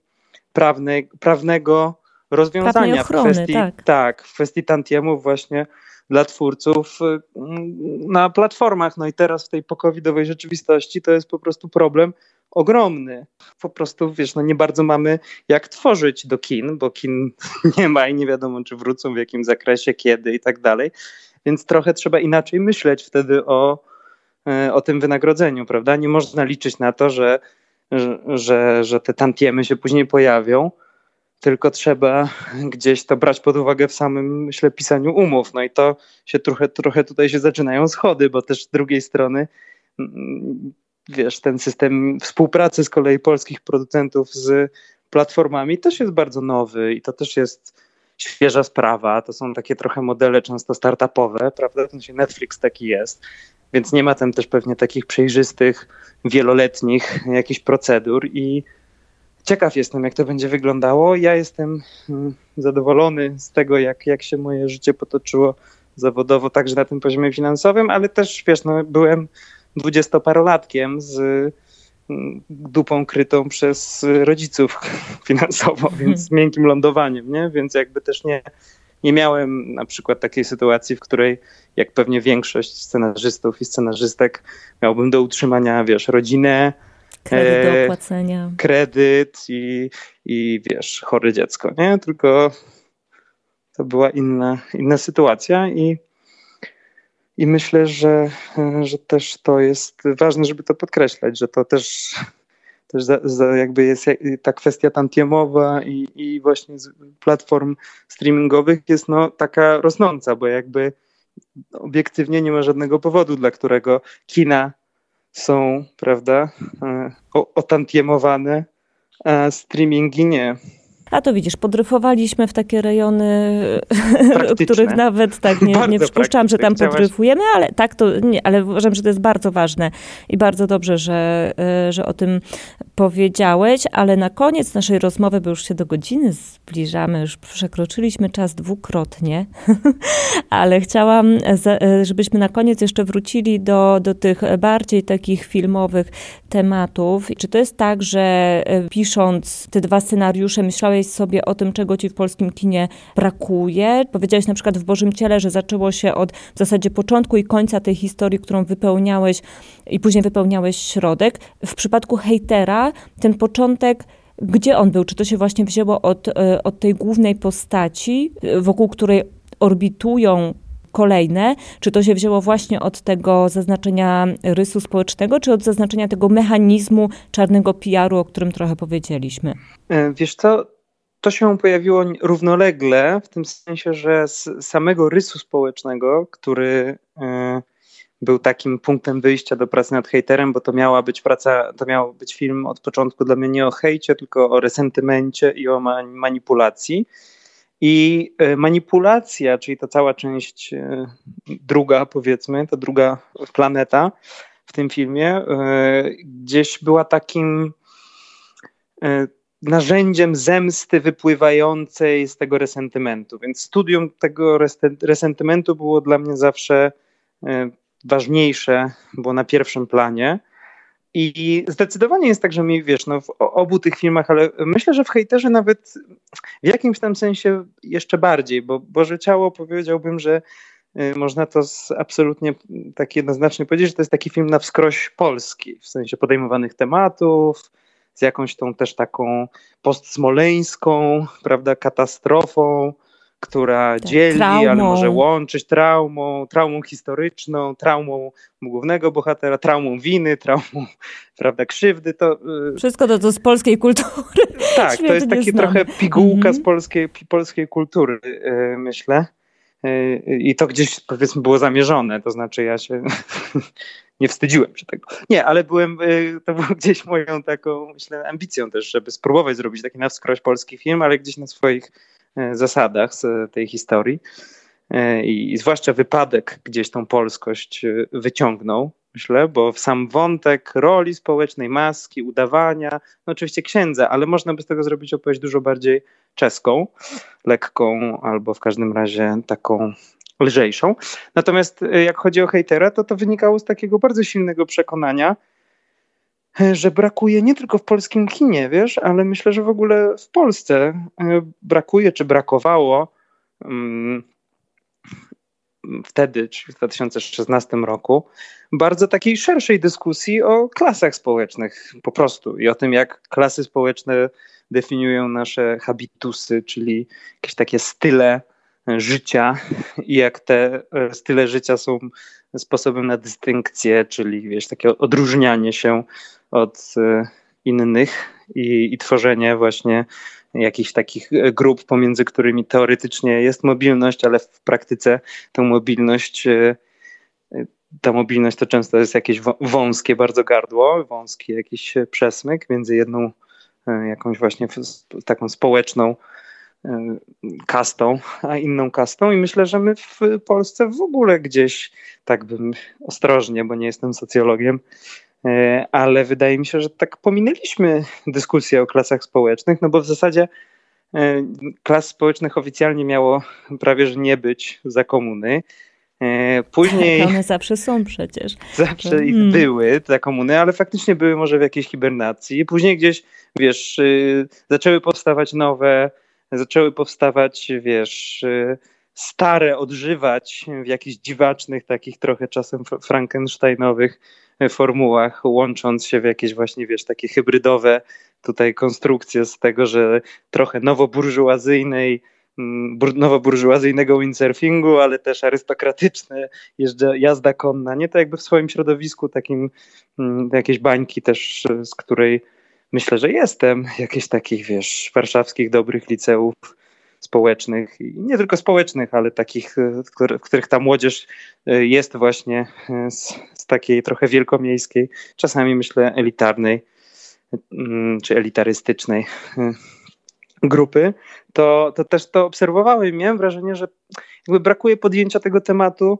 prawnego rozwiązania ochrony, w kwestii tantiemów właśnie dla twórców na platformach. No i teraz w tej pokowidowej rzeczywistości to jest po prostu problem ogromny. Po prostu, wiesz, no nie bardzo mamy jak tworzyć do kin, bo kin nie ma i nie wiadomo, czy wrócą, w jakim zakresie, kiedy i tak dalej. Więc trochę trzeba inaczej myśleć wtedy o tym wynagrodzeniu, prawda? Nie można liczyć na to, że te tantiemy się później pojawią, tylko trzeba gdzieś to brać pod uwagę w samym, myślę, pisaniu umów. No i to się trochę tutaj się zaczynają schody, bo też z drugiej strony, wiesz, ten system współpracy z kolei polskich producentów z platformami też jest bardzo nowy i to też jest świeża sprawa. To są takie trochę modele często startupowe, prawda? To znaczy Netflix taki jest, więc nie ma tam też pewnie takich przejrzystych, wieloletnich jakichś procedur i ciekaw jestem, jak to będzie wyglądało. Ja jestem zadowolony z tego, jak się moje życie potoczyło zawodowo, także na tym poziomie finansowym, ale też, wiesz, no, byłem 20-parolatkiem z dupą krytą przez rodziców finansowo, więc z miękkim lądowaniem, nie? Więc jakby też nie miałem na przykład takiej sytuacji, w której, jak pewnie większość scenarzystów i scenarzystek, miałbym do utrzymania, wiesz, rodzinę, kredyt do opłacenia. Kredyt i wiesz, chore dziecko, nie? Tylko to była inna sytuacja i myślę, że też to jest ważne, żeby to podkreślać, że to też jakby jest ta kwestia tantiemowa i właśnie z platform streamingowych jest no taka rosnąca, bo jakby obiektywnie nie ma żadnego powodu, dla którego kina są, prawda, otantiemowane, a streamingi nie. A to widzisz, podryfowaliśmy w takie rejony, których nawet tak nie przypuszczałam, że tam podryfujemy, ale tak to nie, ale uważam, że to jest bardzo ważne i bardzo dobrze, że o tym powiedziałeś, ale na koniec naszej rozmowy, bo już się do godziny zbliżamy, już przekroczyliśmy czas 2-krotnie, ale chciałam, żebyśmy na koniec jeszcze wrócili do tych bardziej takich filmowych tematów. Czy to jest tak, że pisząc te 2 scenariusze myślałeś sobie o tym, czego ci w polskim kinie brakuje? Powiedziałeś na przykład w Bożym Ciele, że zaczęło się od w zasadzie początku i końca tej historii, którą wypełniałeś i później wypełniałeś środek. W przypadku Hejtera ten początek, gdzie on był? Czy to się właśnie wzięło od tej głównej postaci, wokół której orbitują kolejne? Czy to się wzięło właśnie od tego zaznaczenia rysu społecznego, czy od zaznaczenia tego mechanizmu czarnego PR-u, o którym trochę powiedzieliśmy? Wiesz co, to się pojawiło równolegle, w tym sensie, że z samego rysu społecznego, który był takim punktem wyjścia do pracy nad hejterem, bo to miała być praca, to miał być film od początku dla mnie nie o hejcie, tylko o resentymencie i o manipulacji. I manipulacja, czyli ta cała część druga, powiedzmy, ta druga planeta w tym filmie, gdzieś była takim narzędziem zemsty wypływającej z tego resentymentu. Więc studium tego resentymentu było dla mnie zawsze ważniejsze, było na pierwszym planie. I zdecydowanie jest tak, że mi, wiesz, w obu tych filmach, ale myślę, że w Hejterze nawet w jakimś tam sensie jeszcze bardziej, bo Boże Ciało powiedziałbym, że można to absolutnie tak jednoznacznie powiedzieć, że to jest taki film na wskroś polski, w sensie podejmowanych tematów, z jakąś tą też taką postsmoleńską, prawda, katastrofą, która dzieli, traumą. Ale może łączyć traumą historyczną, traumą głównego bohatera, traumą winy, traumą, prawda, krzywdy. To, wszystko to z polskiej kultury. Tak, to jest taki trochę pigułka z polskiej kultury, myślę. I to gdzieś, powiedzmy, było zamierzone, to znaczy ja się nie wstydziłem się tego. Nie, ale to było gdzieś moją taką, myślę, ambicją też, żeby spróbować zrobić taki na wskroś polski film, ale gdzieś na swoich zasadach z tej historii. I zwłaszcza wypadek gdzieś tą polskość wyciągnął, myślę, bo w sam wątek roli społecznej, maski, udawania, no oczywiście księdza, ale można by z tego zrobić opowieść dużo bardziej czeską, lekką, albo w każdym razie taką lżejszą. Natomiast jak chodzi o hejtera, to wynikało z takiego bardzo silnego przekonania, że brakuje nie tylko w polskim kinie, wiesz, ale myślę, że w ogóle w Polsce brakuje, czy brakowało wtedy, czyli w 2016 roku, bardzo takiej szerszej dyskusji o klasach społecznych po prostu i o tym, jak klasy społeczne definiują nasze habitusy, czyli jakieś takie style życia i jak te style życia są sposobem na dystynkcję, czyli wiesz, takie odróżnianie się od innych i tworzenie właśnie jakichś takich grup, pomiędzy którymi teoretycznie jest mobilność, ale w praktyce ta mobilność to często jest jakieś wąskie bardzo gardło, wąski jakiś przesmyk między jedną jakąś właśnie taką społeczną kastą, a inną kastą. I myślę, że my w Polsce w ogóle gdzieś, tak bym ostrożnie, bo nie jestem socjologiem, ale wydaje mi się, że tak pominęliśmy dyskusję o klasach społecznych, no bo w zasadzie klas społecznych oficjalnie miało prawie że nie być za komuny. Później tak, one zawsze są przecież. Zawsze były te komuny, ale faktycznie były może w jakiejś hibernacji. Później gdzieś, wiesz, zaczęły powstawać, wiesz, stare odżywać w jakichś dziwacznych, takich trochę czasem frankensteinowych formułach, łącząc się w jakieś właśnie, wiesz, takie hybrydowe tutaj konstrukcje z tego, że trochę nowoburżuazyjnego windsurfingu, ale też arystokratyczne, jazda konna, nie? To jakby w swoim środowisku takim, jakieś bańki też, z której myślę, że jestem, jakichś takich, wiesz, warszawskich dobrych liceów społecznych i nie tylko społecznych, ale takich, w których ta młodzież jest właśnie z takiej trochę wielkomiejskiej, czasami myślę elitarnej czy elitarystycznej grupy, to też to obserwowałem i miałem wrażenie, że jakby brakuje podjęcia tego tematu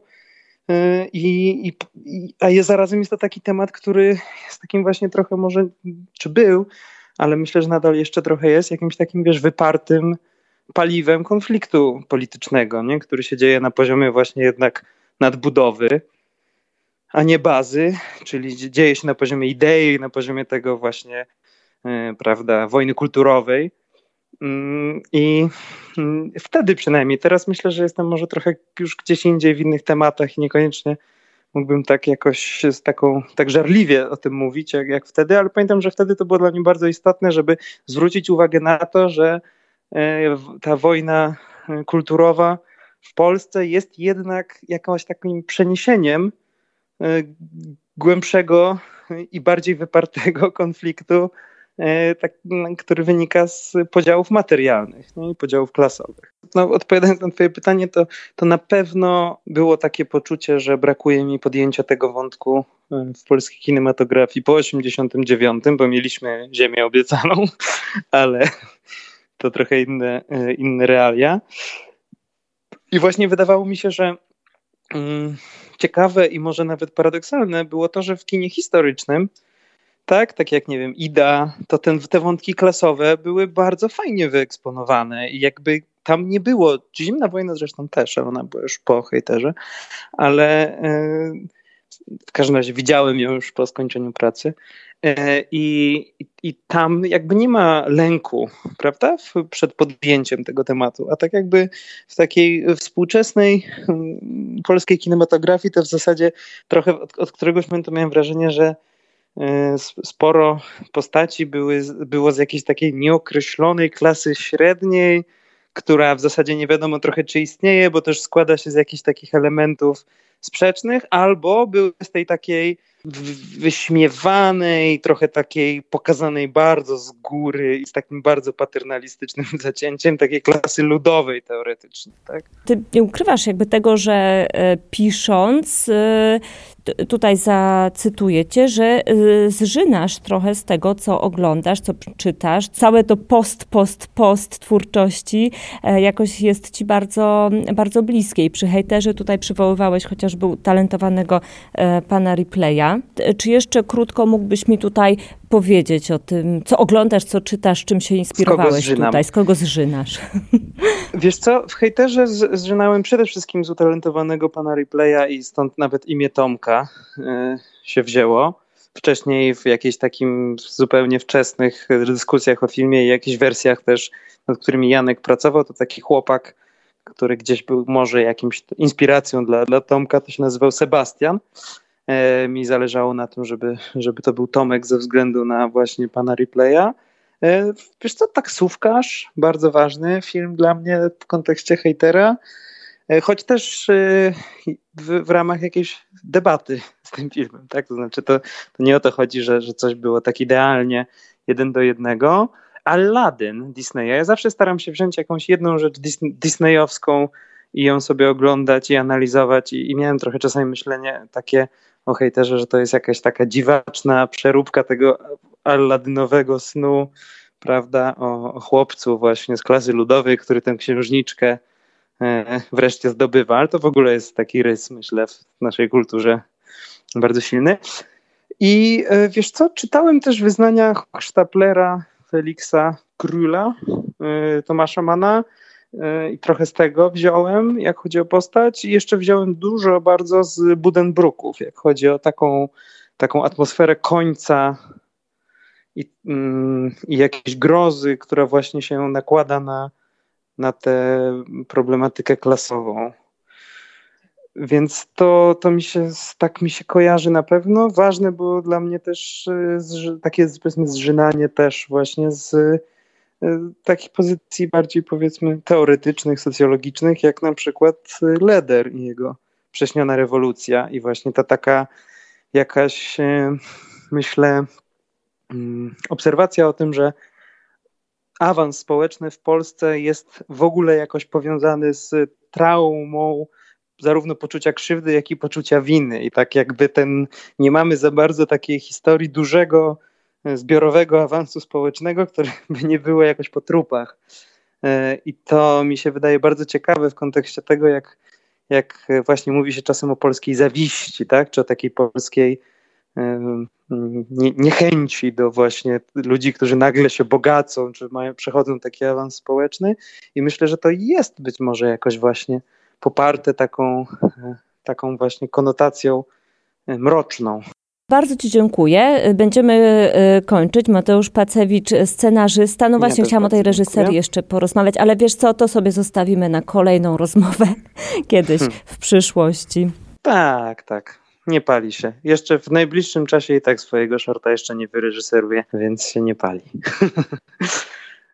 a zarazem jest to taki temat, który jest takim właśnie trochę może, czy był, ale myślę, że nadal jeszcze trochę jest jakimś takim, wiesz, wypartym paliwem konfliktu politycznego, nie? Który się dzieje na poziomie właśnie jednak nadbudowy, a nie bazy, czyli dzieje się na poziomie idei, na poziomie tego właśnie, prawda, wojny kulturowej. I wtedy przynajmniej, teraz myślę, że jestem może trochę już gdzieś indziej w innych tematach i niekoniecznie mógłbym tak jakoś tak żarliwie o tym mówić jak wtedy, ale pamiętam, że wtedy to było dla mnie bardzo istotne, żeby zwrócić uwagę na to, że ta wojna kulturowa w Polsce jest jednak jakimś takim przeniesieniem głębszego i bardziej wypartego konfliktu który wynika z podziałów materialnych, no i podziałów klasowych. No, odpowiadając na twoje pytanie, to na pewno było takie poczucie, że brakuje mi podjęcia tego wątku w polskiej kinematografii po 89, bo mieliśmy Ziemię obiecaną, ale to trochę inne realia. I właśnie wydawało mi się, że ciekawe i może nawet paradoksalne było to, że w kinie historycznym, tak jak nie wiem, Ida, to te wątki klasowe były bardzo fajnie wyeksponowane i jakby tam nie było, Zimna wojna zresztą też, ale ona była już po hejterze, ale w każdym razie widziałem ją już po skończeniu pracy i tam jakby nie ma lęku, prawda, przed podjęciem tego tematu, a tak jakby w takiej współczesnej polskiej kinematografii to w zasadzie trochę od któregoś momentu miałem wrażenie, że sporo postaci było z jakiejś takiej nieokreślonej klasy średniej, która w zasadzie nie wiadomo trochę czy istnieje, bo też składa się z jakichś takich elementów sprzecznych, albo były z tej takiej wyśmiewanej, trochę takiej pokazanej bardzo z góry i z takim bardzo paternalistycznym zacięciem takiej klasy ludowej teoretycznie, tak? Ty nie ukrywasz jakby tego, że pisząc, tutaj zacytuję cię, że zżynasz trochę z tego, co oglądasz, co czytasz. Całe to post twórczości jakoś jest ci bardzo, bardzo bliskie. I przy hejterze tutaj przywoływałeś chociażby utalentowanego pana Ripley'a. Czy jeszcze krótko mógłbyś mi tutaj powiedzieć o tym, co oglądasz, co czytasz, czym się inspirowałeś tutaj, z kogo zżynasz? Wiesz co, w hejterze zżynałem przede wszystkim z utalentowanego pana Ripley'a i stąd nawet imię Tomka się wzięło. Wcześniej w jakichś takim zupełnie wczesnych dyskusjach o filmie i jakichś wersjach też, nad którymi Janek pracował, to taki chłopak, który gdzieś był może jakimś inspiracją dla Tomka, to się nazywał Sebastian. Mi zależało na tym, żeby to był Tomek ze względu na właśnie pana Ripley'a. Wiesz co, taksówkarz, bardzo ważny film dla mnie w kontekście hejtera, choć też w ramach jakiejś debaty z tym filmem, tak? To znaczy to nie o to chodzi, że coś było tak idealnie 1:1. Aladdin Disneya, ja zawsze staram się wziąć jakąś jedną rzecz disneyowską i ją sobie oglądać i analizować i miałem trochę czasami myślenie takie o hejterze, że to jest jakaś taka dziwaczna przeróbka tego alladynowego snu, prawda, o chłopcu właśnie z klasy ludowej, który tę księżniczkę wreszcie zdobywa, ale to w ogóle jest taki rys, myślę, w naszej kulturze bardzo silny. I wiesz co, czytałem też wyznania Hochstaplera, Feliksa Króla, Tomasza Manna i trochę z tego wziąłem, jak chodzi o postać i jeszcze wziąłem dużo bardzo z Buddenbrooków, jak chodzi o taką atmosferę końca i jakiejś grozy, która właśnie się nakłada na tę problematykę klasową. Więc to mi się kojarzy na pewno. Ważne było dla mnie też takie powiedzmy zżynanie też właśnie z takich pozycji bardziej powiedzmy teoretycznych, socjologicznych, jak na przykład Leder i jego Prześniona rewolucja i właśnie ta taka jakaś myślę obserwacja o tym, że awans społeczny w Polsce jest w ogóle jakoś powiązany z traumą zarówno poczucia krzywdy, jak i poczucia winy. I tak jakby nie mamy za bardzo takiej historii dużego, zbiorowego awansu społecznego, które by nie było jakoś po trupach. I to mi się wydaje bardzo ciekawe w kontekście tego, jak właśnie mówi się czasem o polskiej zawiści, tak? Czy o takiej polskiej niechęci do właśnie ludzi, którzy nagle się bogacą, czy przechodzą taki awans społeczny. I myślę, że to jest być może jakoś właśnie poparte taką właśnie konotacją mroczną. Bardzo ci dziękuję. Będziemy kończyć. Mateusz Pacewicz, scenarzysta. No właśnie chciałam o tej reżyserii jeszcze porozmawiać, ale wiesz co, to sobie zostawimy na kolejną rozmowę kiedyś w przyszłości. Tak. Nie pali się. Jeszcze w najbliższym czasie i tak swojego shorta jeszcze nie wyreżyseruję, więc się nie pali.